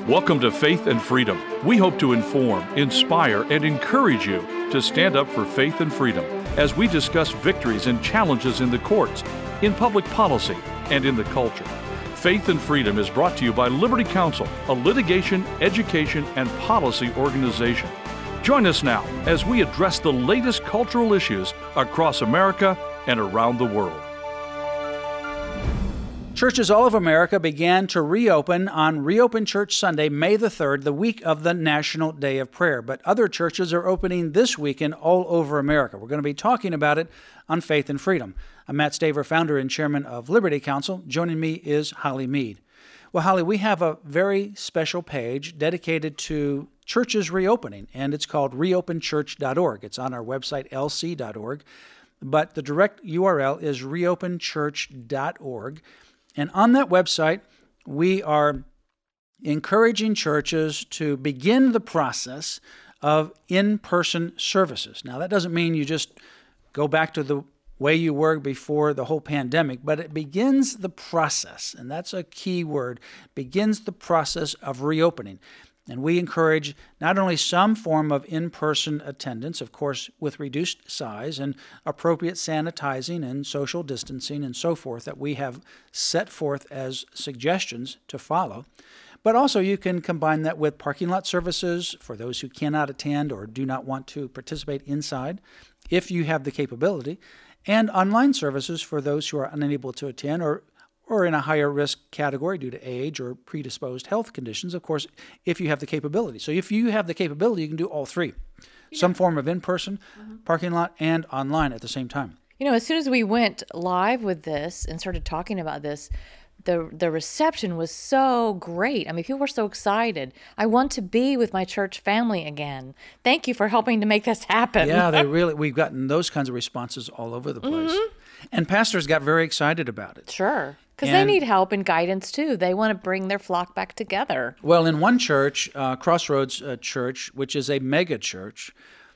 Welcome to Faith and Freedom. We hope to inform, inspire, and encourage you to stand up for faith and freedom as we discuss victories and challenges in the courts, in public policy, and in the culture. Faith and Freedom is brought to you by Liberty Counsel, a litigation, education, and policy organization. Join us now as we address the latest cultural issues across America and around the world. Churches all over America began to reopen on Reopen Church Sunday, May the 3rd, the week of the National Day of Prayer. But other churches are opening this weekend all over America. We're going to be talking about it on Faith and Freedom. I'm Matt Staver, founder and chairman of Liberty Counsel. Joining me is Holly Mead. Well, Holly, we have a very special page dedicated to churches reopening, and it's called reopenchurch.org. It's on our website, lc.org, but the direct URL is reopenchurch.org. And on that website, we are encouraging churches to begin the process of in-person services. Now, that doesn't mean you just go back to the way you were before the whole pandemic, but it begins the process, and that's a key word, begins the process of reopening. And we encourage not only some form of in-person attendance, of course, with reduced size and appropriate sanitizing and social distancing and so forth that we have set forth as suggestions to follow, but also you can combine that with parking lot services for those who cannot attend or do not want to participate inside, if you have the capability, and online services for those who are unable to attend or in a higher risk category due to age or predisposed health conditions, of course, if you have the capability. So if you have the capability, you can do all three, some form of in-person, parking lot, and online at the same time. You know, as soon as we went live with this and started talking about this, the reception was so great. I mean, people were so excited. I want to be with my church family again. Thank you for helping to make this happen. Yeah, we've gotten those kinds of responses all over the place. And pastors got very excited about it. Sure. Because they need help and guidance, too. They want to bring their flock back together. Well, in one church, Crossroads Church, which is a mega church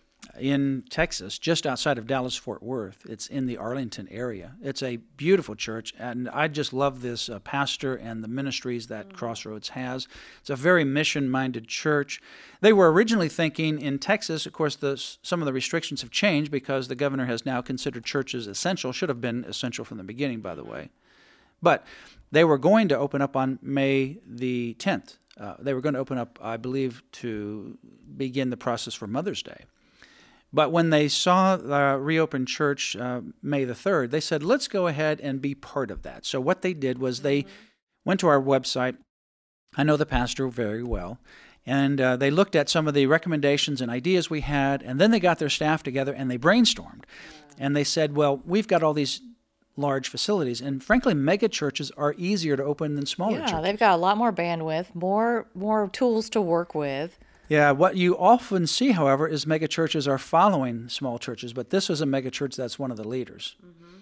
in Texas, just outside of Dallas-Fort Worth, it's in the Arlington area. It's a beautiful church, and I just love this pastor and the ministries that Crossroads has. It's a very mission-minded church. They were originally thinking in Texas, of course, some of the restrictions have changed because the governor has now considered churches essential, should have been essential from the beginning, by the way. But they were going to open up on May the 10th. They were going to open up, I believe, to begin the process for Mother's Day. But when they saw Reopen Church May the 3rd, they said, let's go ahead and be part of that. So what they did was they went to our website. I know the pastor very well. And they looked at some of the recommendations and ideas we had, and then they got their staff together and they brainstormed. And they said, well, we've got all these large facilities, and frankly, mega churches are easier to open than smaller churches. Yeah, they've got a lot more bandwidth, more tools to work with. Yeah, what you often see, however, is mega churches are following small churches, but this was a mega church that's one of the leaders.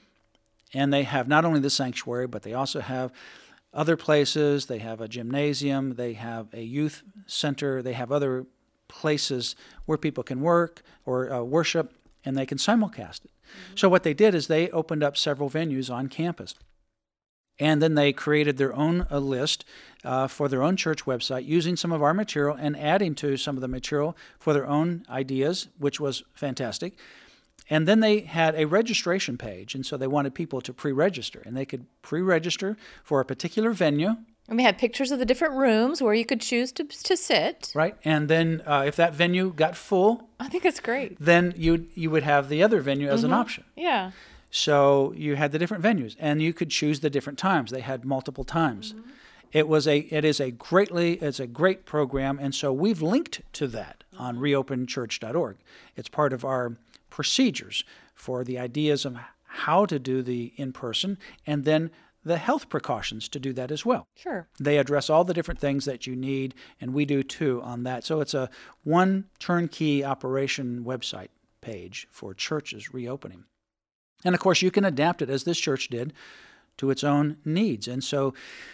And they have not only the sanctuary, but they also have other places. They have a gymnasium, they have a youth center, they have other places where people can work or worship, and they can simulcast it. So what they did is they opened up several venues on campus. And then they created their own list for their own church website using some of our material and adding to some of the material for their own ideas, which was fantastic. And then they had a registration page, and so they wanted people to pre-register. And they could pre-register for a particular venue. And we had pictures of the different rooms where you could choose to sit. Right, and then if that venue got full, I think it's great. Then you would have the other venue as an option. Yeah. So you had the different venues, and you could choose the different times. They had multiple times. It's a great program, and so we've linked to that on reopenchurch.org. It's part of our procedures for the ideas of how to do the in-person, and then the health precautions to do that as well. Sure. They address all the different things that you need, and we do too on that. So it's a one turnkey operation website page for churches reopening. And of course, you can adapt it, as this church did, to its own needs. And so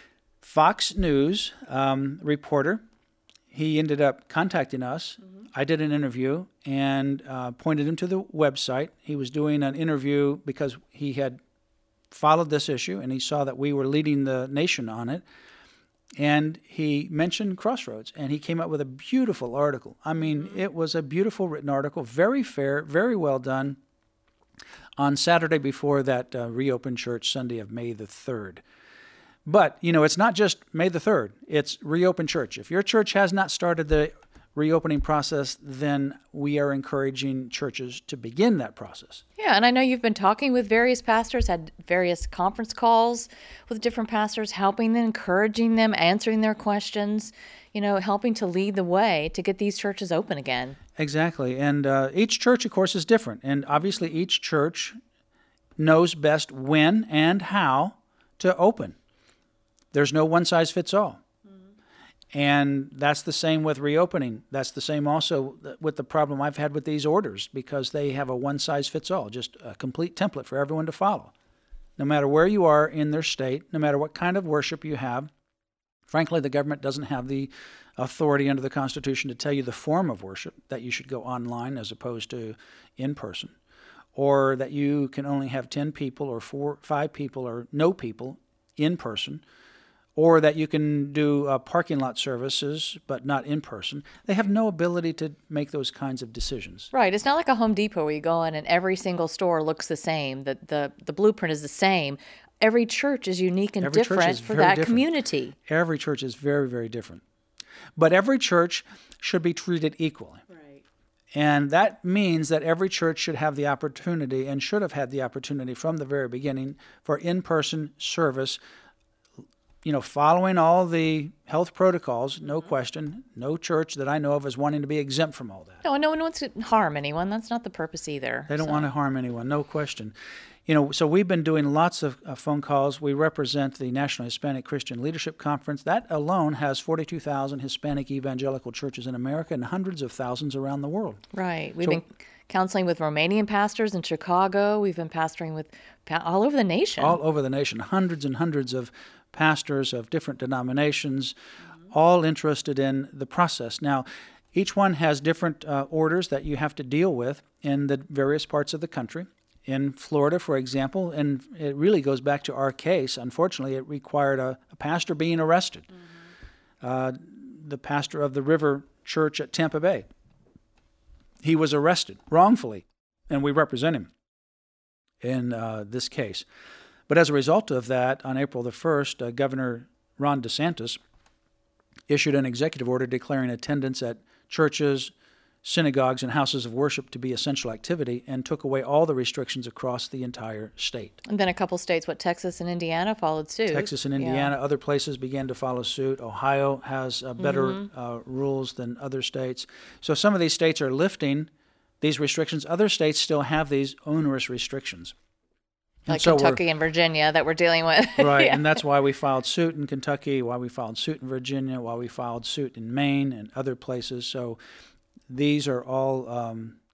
Fox News reporter, he ended up contacting us. I did an interview and pointed him to the website. He was doing an interview because he had followed this issue, and he saw that we were leading the nation on it. And he mentioned Crossroads, and he came up with a beautiful article. I mean, it was a beautiful written article, very fair, very well done, on Saturday before that Reopen Church Sunday of May the 3rd. But, it's not just May the 3rd. It's Reopen Church. If your church has not started the reopening process, then we are encouraging churches to begin that process. Yeah, and I know you've been talking with various pastors, had various conference calls with different pastors, helping them, encouraging them, answering their questions, helping to lead the way to get these churches open again. Exactly. And each church, of course, is different. And obviously each church knows best when and how to open. There's no one-size-fits-all. And that's the same with reopening. That's the same also with the problem I've had with these orders, because they have a one-size-fits-all, just a complete template for everyone to follow. No matter where you are in their state, no matter what kind of worship you have, frankly, the government doesn't have the authority under the Constitution to tell you the form of worship, that you should go online as opposed to in person, or that you can only have 10 people or 5 people or no people in person, or that you can do parking lot services, but not in person. They have no ability to make those kinds of decisions. Right. It's not like a Home Depot where you go in and every single store looks the same. The blueprint is the same. Every church is unique and different for that community. Every church is very, very different. But every church should be treated equally. Right. And that means that every church should have the opportunity, and should have had the opportunity from the very beginning, for in-person service, following all the health protocols, no question. No church that I know of is wanting to be exempt from all that. No one wants to harm anyone. That's not the purpose either. They don't want to harm anyone, no question. So we've been doing lots of phone calls. We represent the National Hispanic Christian Leadership Conference. That alone has 42,000 Hispanic evangelical churches in America and hundreds of thousands around the world. Right. We've been counseling with Romanian pastors in Chicago. We've been pastoring with all over the nation. All over the nation. Hundreds and hundreds of pastors of different denominations, all interested in the process. Now, each one has different orders that you have to deal with in the various parts of the country. In Florida, for example, and it really goes back to our case, unfortunately, it required a pastor being arrested. The pastor of the River Church at Tampa Bay. He was arrested wrongfully, and we represent him in this case. But as a result of that, on April the 1st, Governor Ron DeSantis issued an executive order declaring attendance at churches, synagogues, and houses of worship to be essential activity, and took away all the restrictions across the entire state. And then a couple states, Texas and Indiana, followed suit. Texas and Indiana, other places began to follow suit. Ohio has better rules than other states. So some of these states are lifting these restrictions. Other states still have these onerous restrictions. Like Kentucky and Virginia that we're dealing with. Right, and that's why we filed suit in Kentucky, why we filed suit in Virginia, why we filed suit in Maine and other places. So these are all,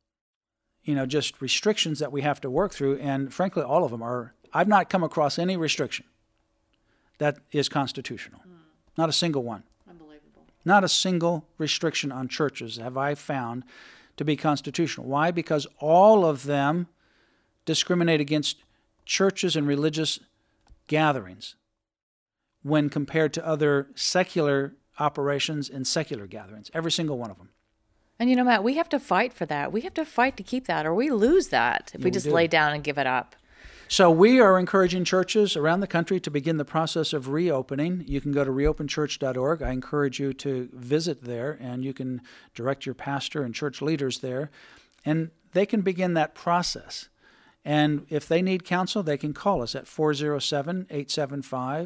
just restrictions that we have to work through. And frankly, all of them are, I've not come across any restriction that is constitutional. Not a single one. Unbelievable. Not a single restriction on churches have I found to be constitutional. Why? Because all of them discriminate against churches and religious gatherings when compared to other secular operations and secular gatherings. Every single one of them. And Matt, we have to fight for that. We have to fight to keep that, or we lose that if we just lay down and give it up. So we are encouraging churches around the country to begin the process of reopening. You can go to reopenchurch.org. I encourage you to visit there, and you can direct your pastor and church leaders there, and they can begin that process. And if they need counsel, they can call us at 407-875-1776,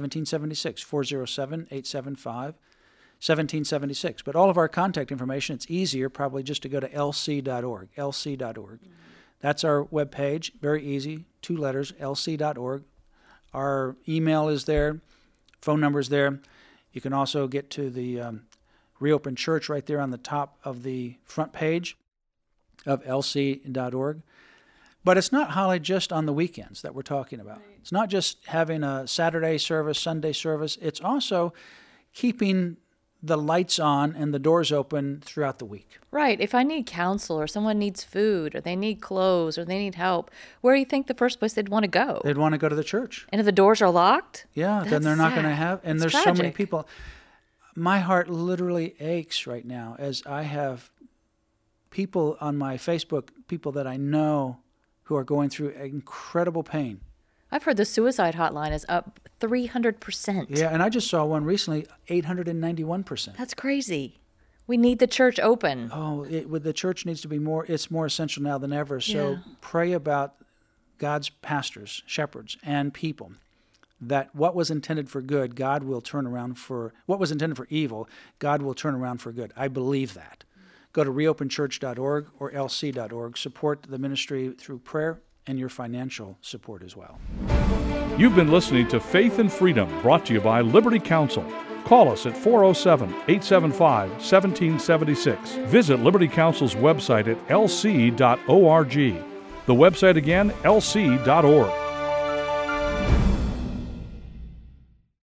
407-875-1776. But all of our contact information, it's easier probably just to go to lc.org, lc.org. That's our webpage, very easy, 2 letters, lc.org. Our email is there, phone number is there. You can also get to the Reopen Church right there on the top of the front page of lc.org. But it's not, Holly, just on the weekends that we're talking about. Right. It's not just having a Saturday service, Sunday service. It's also keeping the lights on and the doors open throughout the week. Right. If I need counsel or someone needs food or they need clothes or they need help, where do you think the first place they'd want to go? They'd want to go to the church. And if the doors are locked? Yeah, then they're not going to have, and It's there's so many tragic. people. My heart literally aches right now as I have people on my Facebook, people that I know who are going through incredible pain. I've heard the suicide hotline is up 300%. Yeah, and I just saw one recently, 891%. That's crazy. We need the church open. Oh, the church needs to be more, it's more essential now than ever. So Yeah. pray about God's pastors, shepherds, and people, that what was intended for good, God will turn around for, what was intended for evil, God will turn around for good. I believe that. Go to reopenchurch.org or lc.org. Support the ministry through prayer and your financial support as well. You've been listening to Faith and Freedom, brought to you by Liberty Counsel. Call us at 407-875-1776. Visit Liberty Counsel's website at lc.org. The website again, lc.org.